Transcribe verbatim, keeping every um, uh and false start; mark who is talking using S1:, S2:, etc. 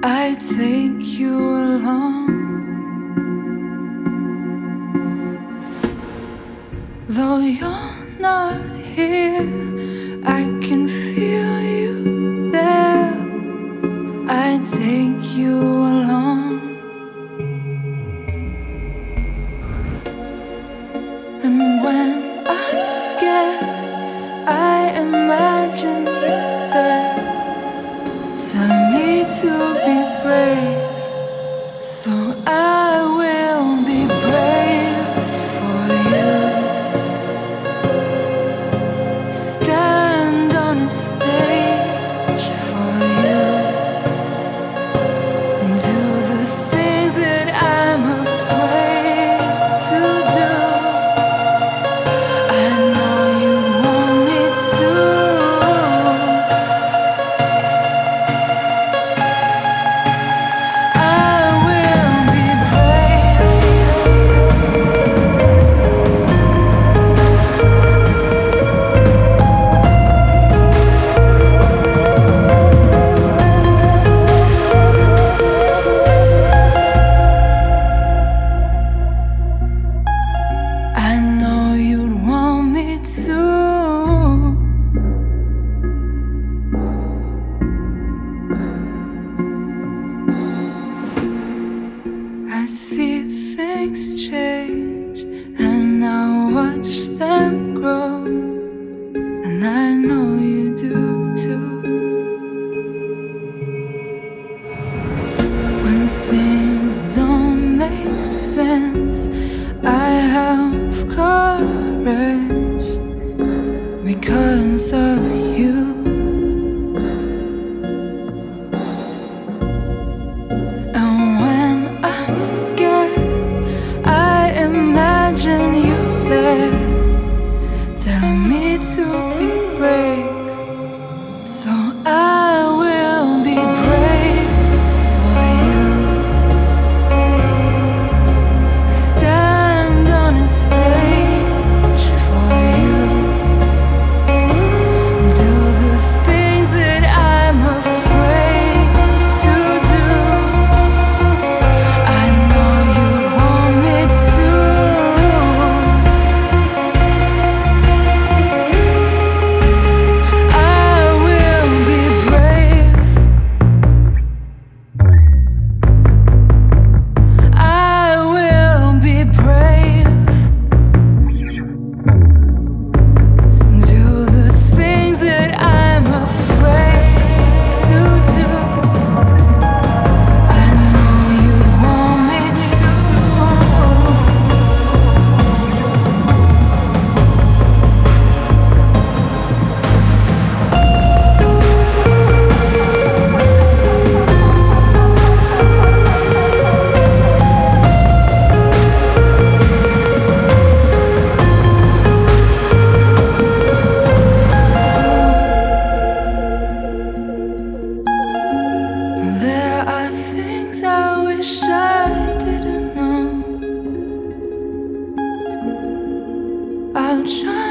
S1: I take you along. Though you're not here, I can feel you there. I take you along. And when I'm scared, I imagine you there, telling me to be brave. So I will be brave for you. Stand on a stage for you and do the things that I'm afraid to do. I know you want me to. I will be brave. I know you'd want me to. I see things change and I watch them grow, and I know you do too. When things don't make sense, I have courage because of you. And when I'm scared, I imagine you there, telling me to be brave. So I will be brave for you. Stand on a stage for you. Do the things that I'm afraid to do. I know you want me to. I will be brave. I will be brave. Do the things that I'm afraid to do. I know you want me to. There are things I wish I didn't know. I'll try.